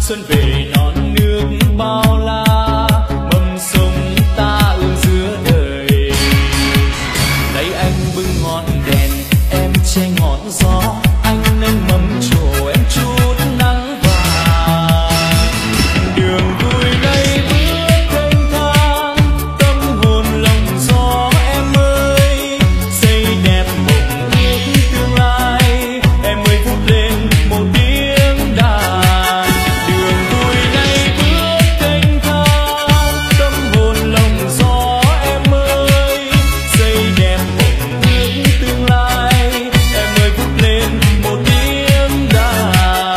xuân về non nước bao la, mầm sống ta ươm giữa đời. Đây anh bưng ngọn đèn, em che ngọn gió, anh nâng mâm trổ em chút nắng vàng. Đường vui đây bước thênh thang, tâm hồn lòng gió em ơi, xây đẹp mộng ước tương lai, em ơi vút lên một tiếng đàn. Đường vui đây bước thênh thang, tâm hồn lòng gió em ơi, xây đẹp mộng ước tương lai, em ơi vút lên một tiếng đàn.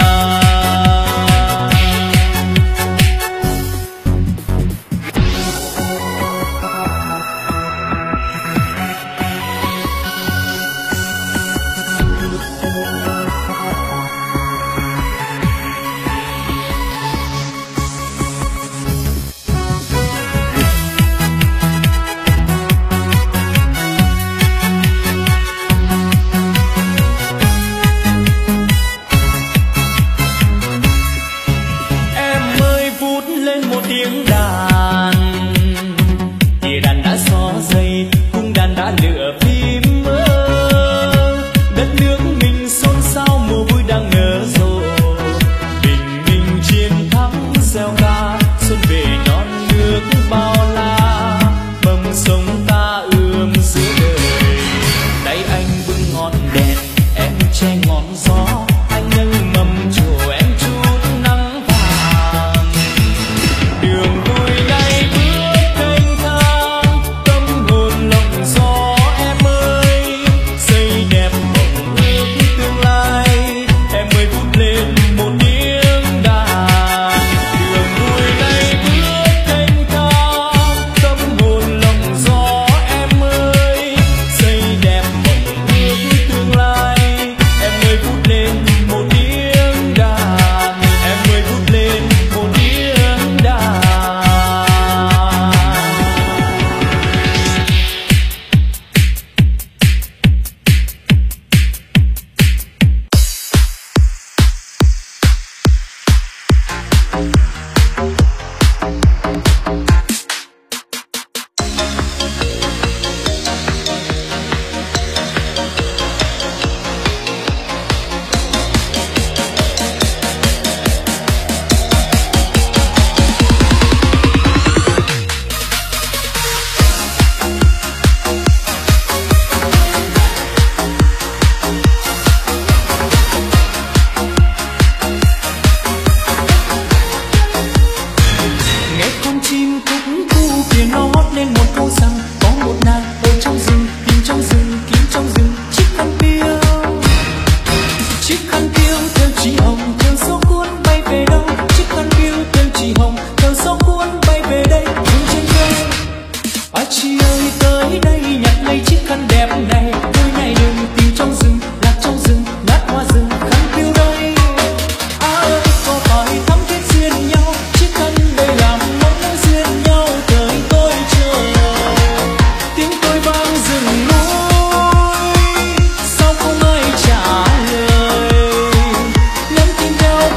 Em ơi vút lên một tiếng đàn, tia đàn đã xỏ dây, cung đàn đã lựa phím mơ. Đất nước mình xôn xao, mùa vui đang nở rộ, bình minh chiến thắng reo ca, xuân về non nước bao la, mầm sống ta ươm giữa đời. Tay anh bưng ngọn đèn, em che ngọn gió, anh nâng mâm trổ em chút nắng vàng. Đường vui đây bước thênh thang, tâm hồn lòng gió em ơi, xây đẹp mộng ước tương lai, em ơi vút lên một tiếng đàn. Đường vui đây bước thênh thang, tâm hồn lòng gió em ơi, xây đẹp mộng ước tương lai, em ơi vút lên một tiếng đàn, em ơi vút lên một tiếng đàn. Nghe con chim cúc cu kia nó hót lên một câu rằng có một nàng ở trong rừng, kín trong rừng, kín trong rừng, chiếc khăn piêu theo chị hồng, theo gió cuốn bay về đâu, chiếc khăn piêu theo chị hồng, theo gió cuốn bay về đây, dừng trên cây. À chị ơi tới đây nhặt lấy chiếc khăn đẹp này, đôi này đừng tìm trong rừng, lạc trong rừng, ngát hoa rừng, khăn piêu đây. À ơi có phải thắm thiết duyên nhau, chiếc khăn đây làm mong nắng duyên nhau, thời tôi chờ tiếng tôi vang rừng núi, sao không ai trả lời, nhắn tin theo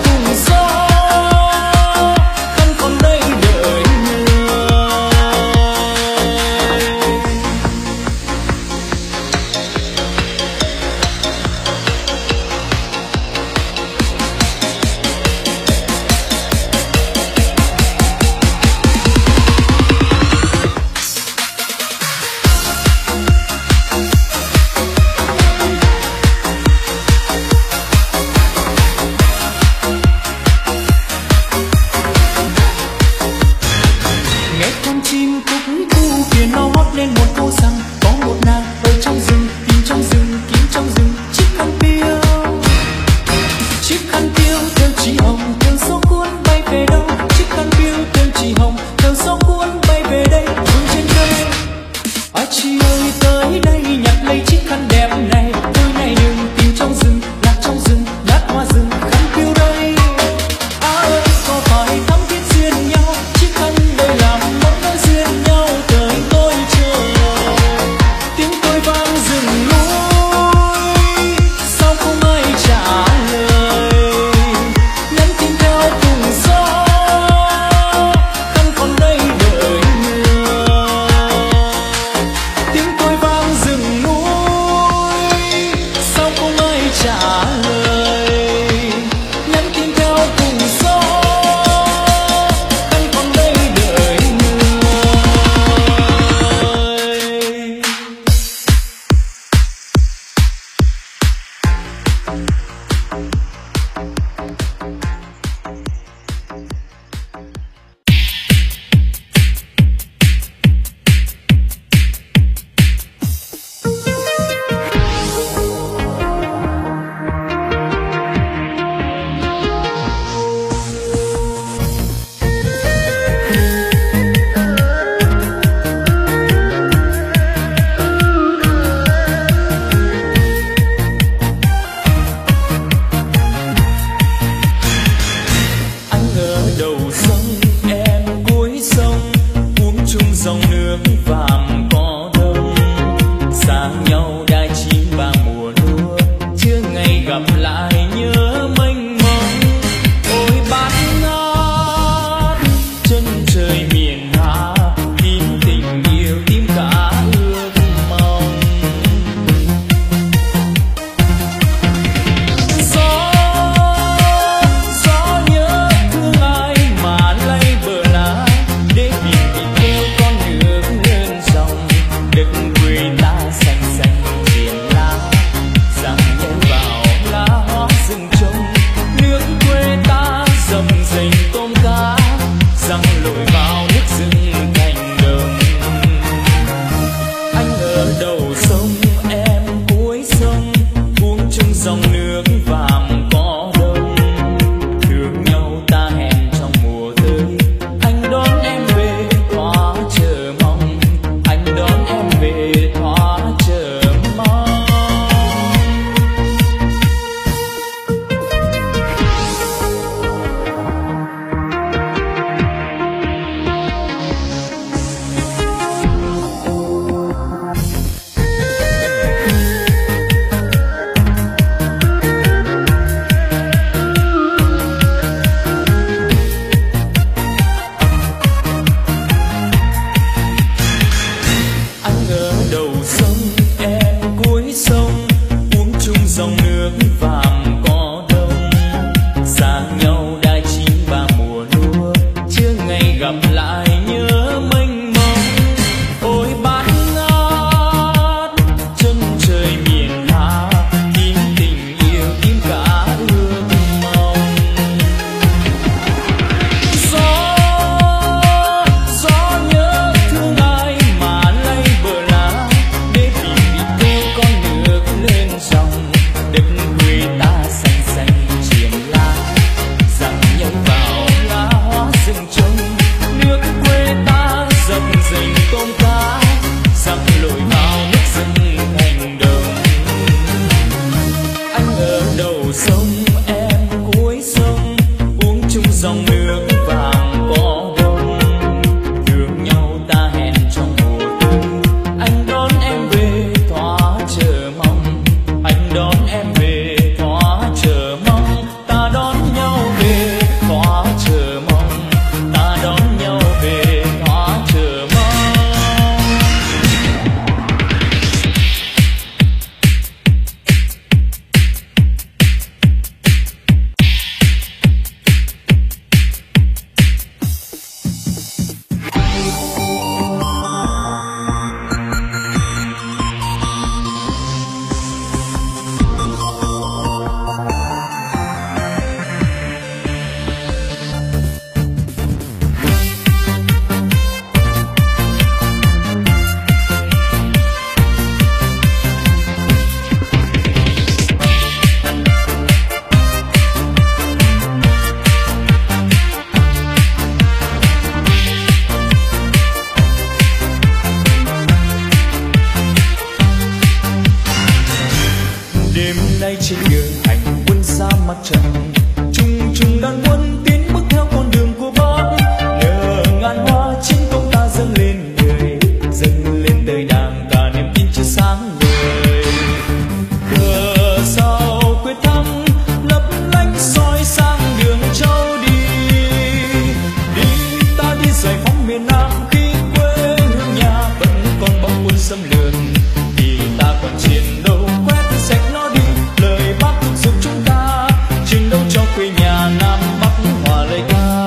mặt trận, chung chung đàn quân tiến bước theo con đường của Bác. Nở ngàn hoa chiến công ta dâng lên người, dâng lên đời Đảng cả niềm tin chiếu sáng người. Cờ sao quyết thắng lấp lánh soi sang đường châu đi, đi ta đi giải phóng miền Nam khi quê hương nhà vẫn còn bom quân xâm lược, thì ta còn chiến đấu quét sạch nó đi. Lời Bác thúc giục chúng ta chiến đấu cho quê nhà Nam Bắc hòa lời ca.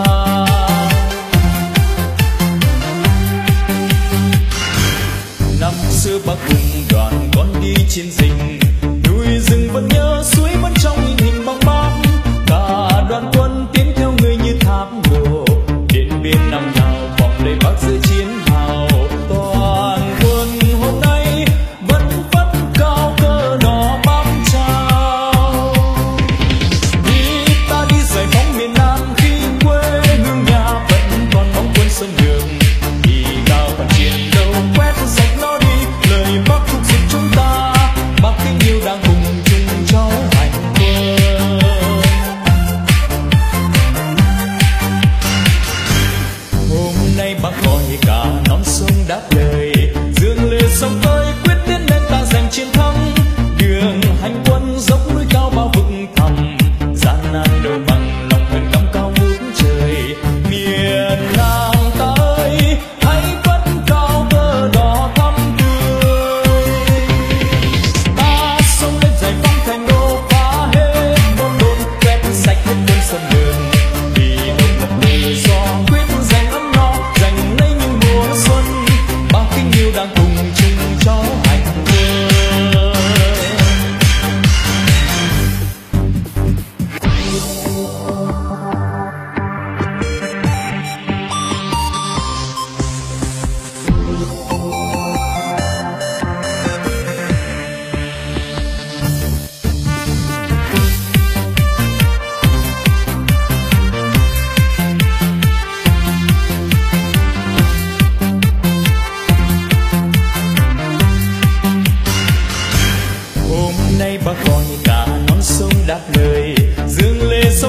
Năm xưa Bác cùng đoàn con đi chiến dịch, núi rừng vẫn nhớ, suối vẫn trong hình bóng Bác. Cả đoàn quân tiến theo người như tháp ngộ, Điện Biên năm nào vòng lời Bác giữa chiến hào. Toàn quân hôm nay vẫn phất cao cờ đỏ bám trao, đi ta đi giải phóng miền Nam khi quê hương nhà vẫn còn bóng quân xâm lược, thì ta còn chiến đấu quét sạch nó đi. Lời Bác thúc giục chúng ta, Bác kính yêu đang cùng chung cháu hành quân. Hôm nay Bác gọi cả non sông đáp lời, dương lệ sông ơi quyết tiến lên ta giành chiến thắng. Đường hành quân dốc núi cao bao vực thẳm, gian nan đâu bằng lòng huyền cắm cao ngút trời. Miền Nam ta ơi hãy phất cao cờ đỏ thắm tươi, ta xông lên giải phóng thành đô, phá hết bom đồn quét sạch hết quân xâm lược, vì độc lập tự do quyết giành ấm no, giành lấy những mùa xuân. Bác kính yêu đang cùng chung cho hành quân. Hôm nay Bác gọi cả non sông đáp lời, dương lệ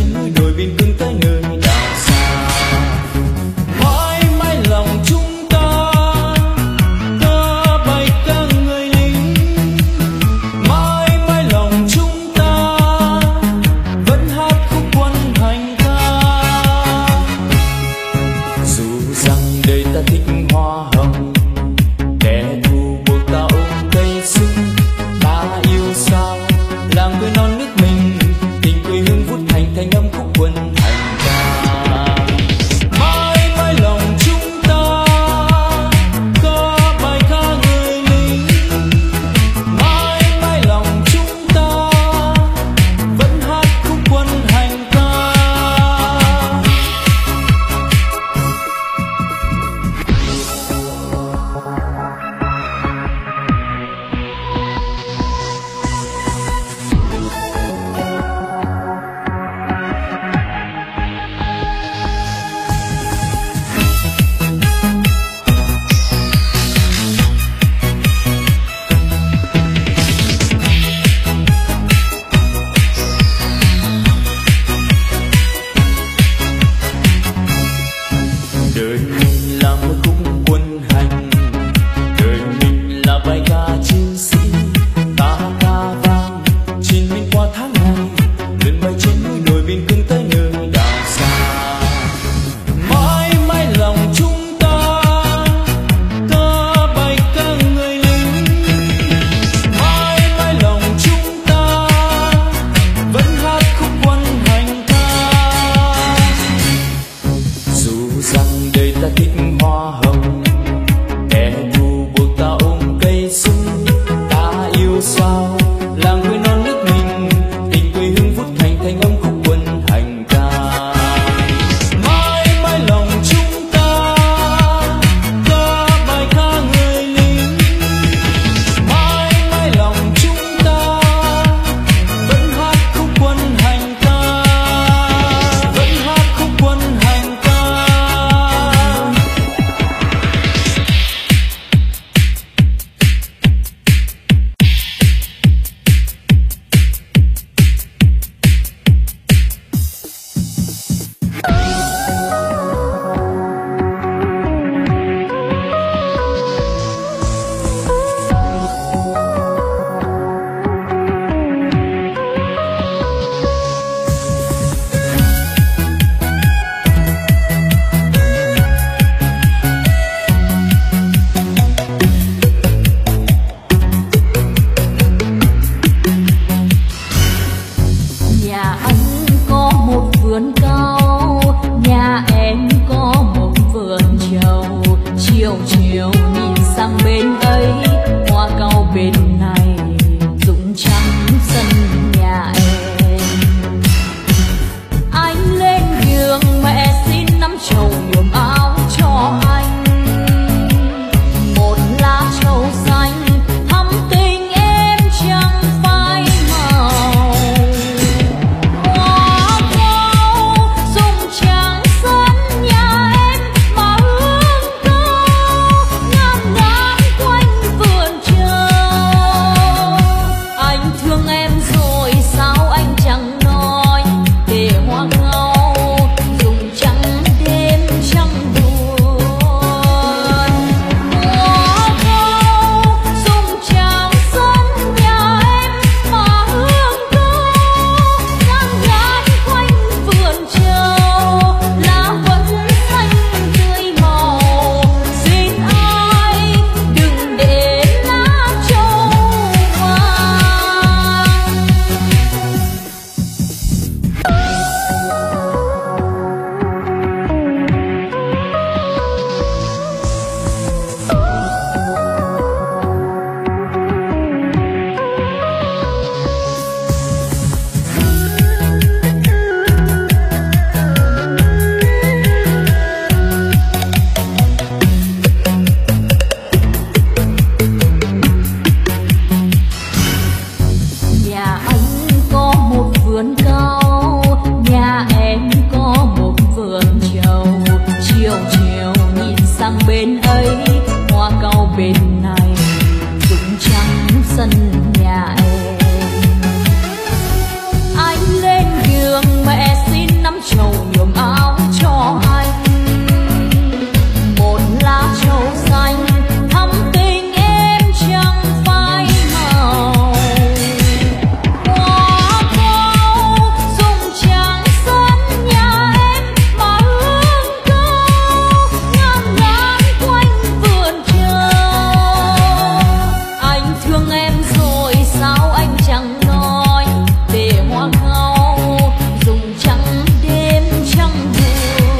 trên núi đồi biên cương tới nơi đảo xa. Mãi mãi lòng chúng ta bài ca người lính, mãi mãi lòng chúng ta vẫn hát khúc quân hành ca. Dù rằng đời ta thích hoa hồng, kẻ thù buộc ta ôm cây súng, ta yêu sao làng quê non nước mình, tình quê hương vút thành âm khúc trầu nhuộm áo cho anh, một lá trầu xanh thắm tình em chẳng phai màu. Hoa cao dùng tràng sân nhà em mà hương cao ngàn ngàn quanh vườn trầu. Anh thương em rồi sao anh chẳng nói, để hoa cao dùng trắng đêm trăng buồn.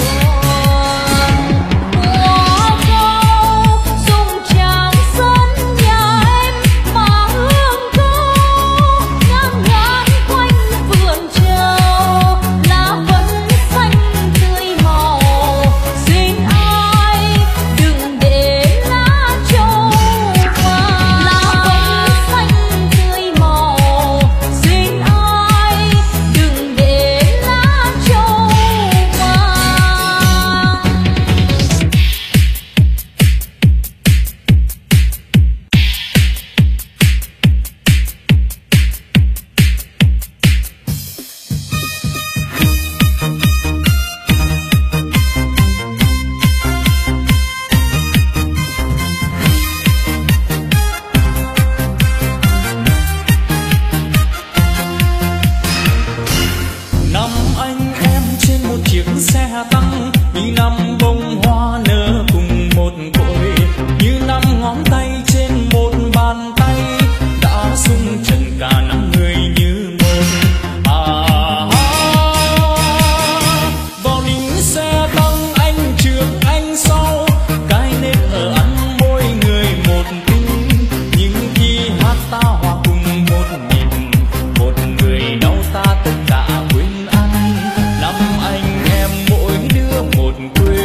Hoa cao dùng tràng sân nhà em mà hương cao ngàn ngàn quanh vườn trầu. Lá vẫn xanh tươi màu, xin ai đừng để lá trầu vàng. Lá vẫn xanh tươi màu, xin ai đừng để lá trầu vàng. Năm anh em trên một chiếc xe tăng, như năm bông hoa nở cùng một cội, như năm ngón tay trên một bàn tay đã xung trần cả năm người như một. Vào nín xe tăng anh trước anh sau, cái nét ở ăn mỗi người một tính, nhưng khi hát ta hòa cùng một nhịp, một người đau ta tất cả quên ăn. Năm anh em mỗi đứa một quê,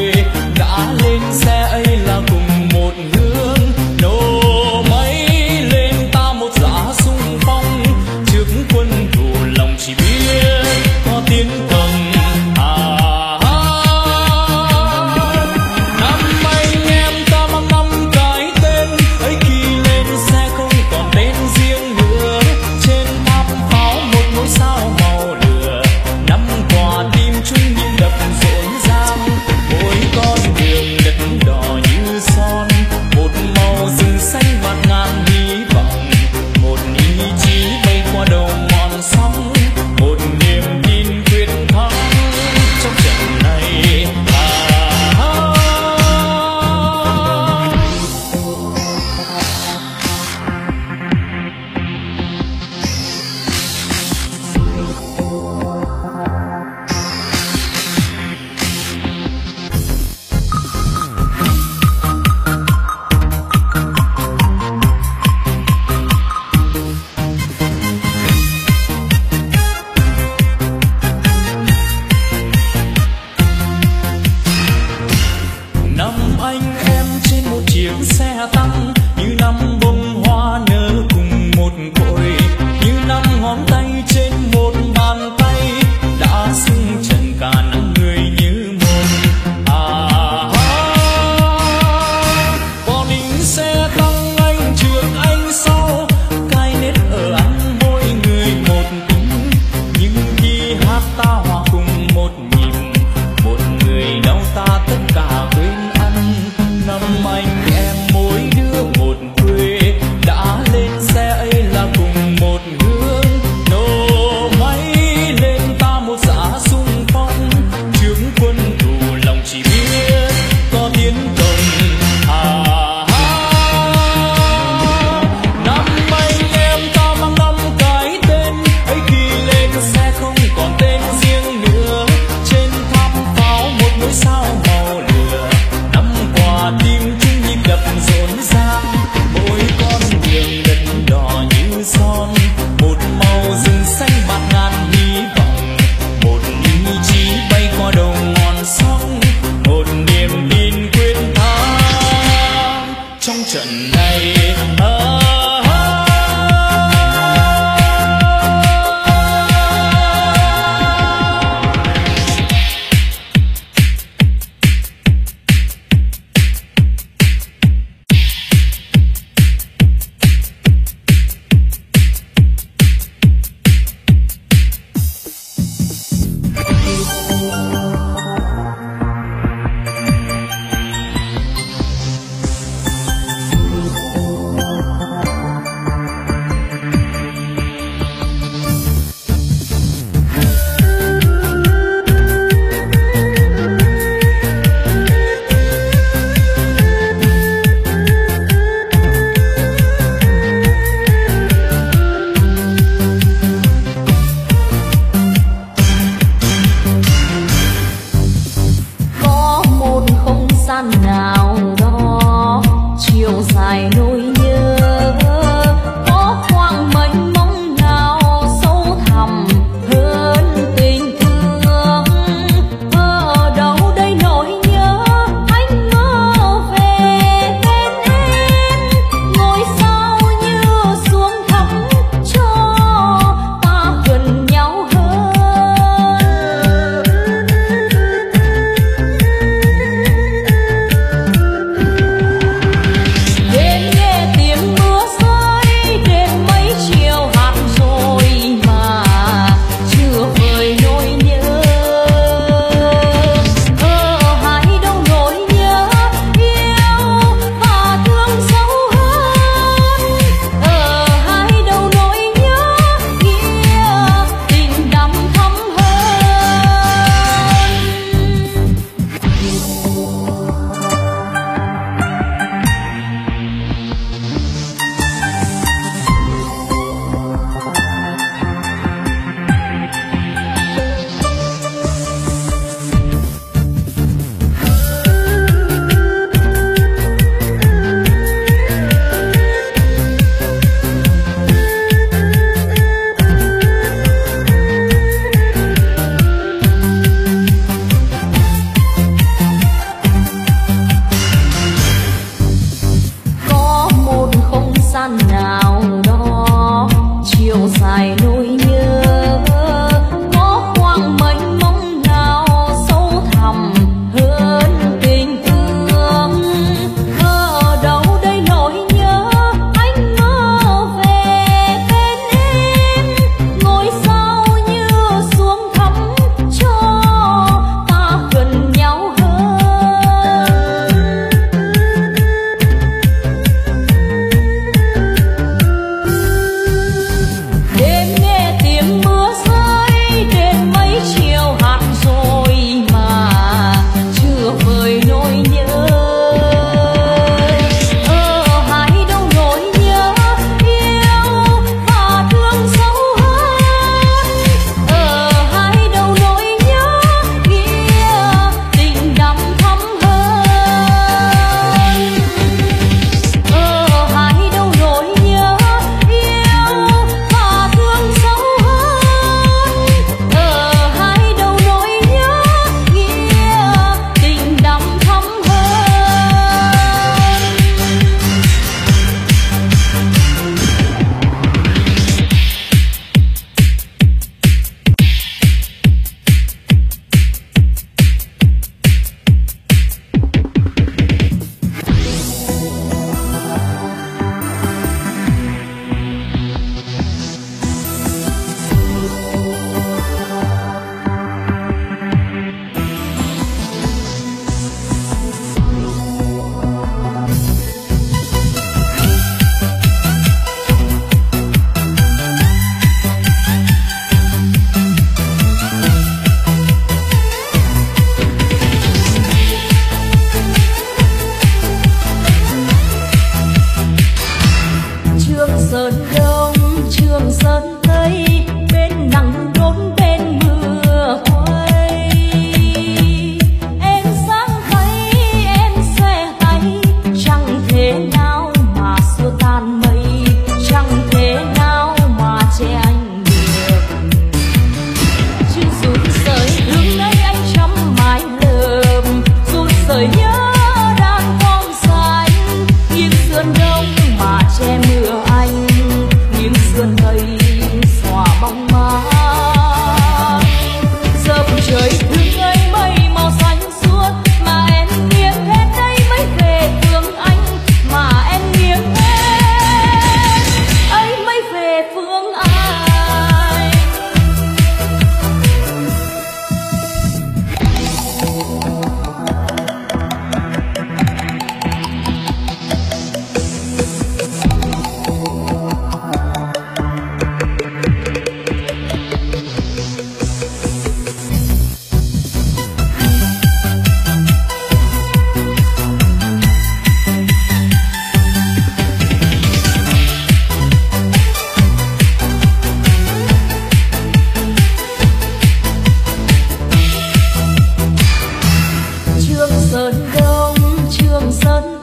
Sơn Đông Trường Sơn